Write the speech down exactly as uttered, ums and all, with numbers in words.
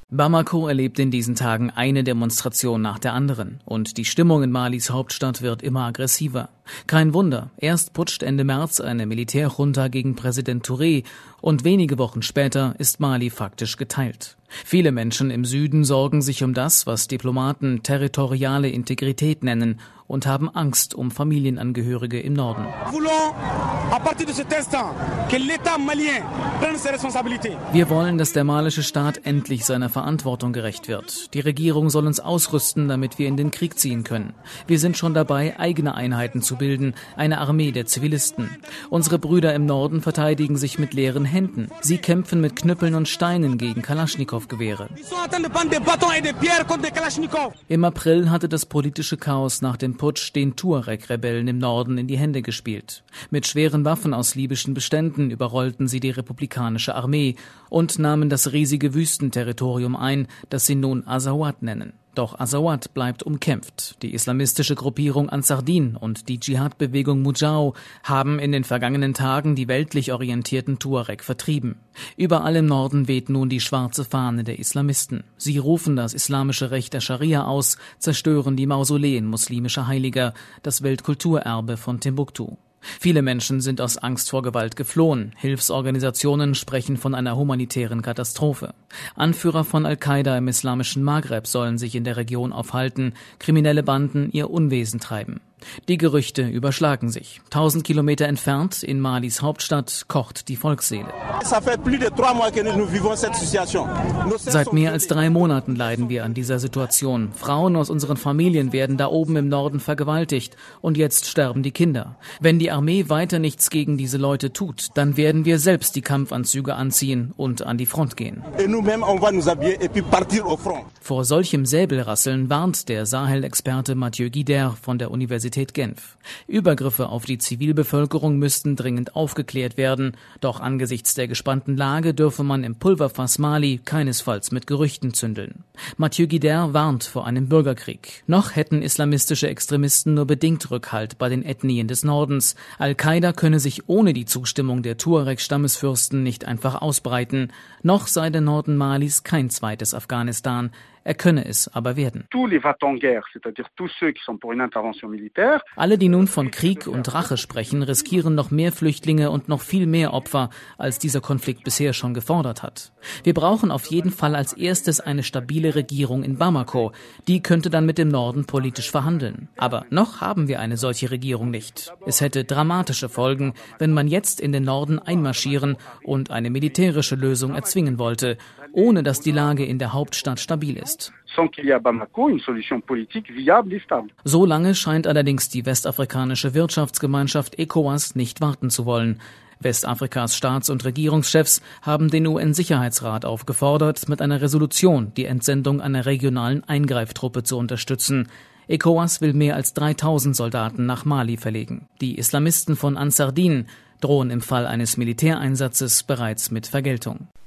Bamako erlebt in diesen Tagen eine Demonstration nach der anderen und die Stimmung in Malis Hauptstadt wird immer aggressiver. Kein Wunder, erst putscht Ende März eine Militärjunta gegen Präsident Touré und wenige Wochen später ist Mali faktisch geteilt. Viele Menschen im Süden sorgen sich um das, was Diplomaten territoriale Integrität nennen und haben Angst um Familienangehörige im Norden. Wir wollen, dass der malische Staat endlich seiner Verantwortung gerecht wird. Die Regierung soll uns ausrüsten, damit wir in den Krieg ziehen können. Wir sind schon dabei, eigene Einheiten zu bilden, eine Armee der Zivilisten. Unsere Brüder im Norden verteidigen sich mit leeren Händen. Sie kämpfen mit Knüppeln und Steinen gegen Kalaschnikow-Gewehre. Im April hatte das politische Chaos nach dem Putsch den Tuareg-Rebellen im Norden in die Hände gespielt. Mit schweren Waffen aus libyschen Beständen überrollten sie die republikanische Armee und nahmen das riesige Wüstenterritorium ein, das sie nun Azawad nennen. Doch Azawad bleibt umkämpft. Die islamistische Gruppierung Ansar Din und die Dschihad-Bewegung Mujahou haben in den vergangenen Tagen die weltlich orientierten Tuareg vertrieben. Überall im Norden weht nun die schwarze Fahne der Islamisten. Sie rufen das islamische Recht der Scharia aus, zerstören die Mausoleen muslimischer Heiliger, das Weltkulturerbe von Timbuktu. Viele Menschen sind aus Angst vor Gewalt geflohen. Hilfsorganisationen sprechen von einer humanitären Katastrophe. Anführer von Al-Qaida im islamischen Maghreb sollen sich in der Region aufhalten, kriminelle Banden ihr Unwesen treiben. Die Gerüchte überschlagen sich. Tausend Kilometer entfernt, in Malis Hauptstadt, kocht die Volksseele. Seit mehr als drei Monaten leiden wir an dieser Situation. Frauen aus unseren Familien werden da oben im Norden vergewaltigt und jetzt sterben die Kinder. Wenn die Armee weiter nichts gegen diese Leute tut, dann werden wir selbst die Kampfanzüge anziehen und an die Front gehen. Vor solchem Säbelrasseln warnt der Sahel-Experte Mathieu Guider von der Universität Genf. Übergriffe auf die Zivilbevölkerung müssten dringend aufgeklärt werden, doch angesichts der gespannten Lage dürfe man im Pulverfass Mali keinesfalls mit Gerüchten zündeln. Mathieu Guider warnt vor einem Bürgerkrieg. Noch hätten islamistische Extremisten nur bedingt Rückhalt bei den Ethnien des Nordens. Al-Qaida könne sich ohne die Zustimmung der Tuareg-Stammesfürsten nicht einfach ausbreiten. Noch sei der Norden Malis kein zweites Afghanistan. Er könne es aber werden. Alle, die nun von Krieg und Rache sprechen, riskieren noch mehr Flüchtlinge und noch viel mehr Opfer, als dieser Konflikt bisher schon gefordert hat. Wir brauchen auf jeden Fall als erstes eine stabile Regierung in Bamako. Die könnte dann mit dem Norden politisch verhandeln. Aber noch haben wir eine solche Regierung nicht. Es hätte dramatische Folgen, wenn man jetzt in den Norden einmarschieren und eine militärische Lösung erzwingen wollte, ohne dass die Lage in der Hauptstadt stabil ist. So lange scheint allerdings die westafrikanische Wirtschaftsgemeinschaft ECOWAS nicht warten zu wollen. Westafrikas Staats- und Regierungschefs haben den U N-Sicherheitsrat aufgefordert, mit einer Resolution die Entsendung einer regionalen Eingreiftruppe zu unterstützen. ECOWAS will mehr als dreitausend Soldaten nach Mali verlegen. Die Islamisten von Ansar Din drohen im Fall eines Militäreinsatzes bereits mit Vergeltung.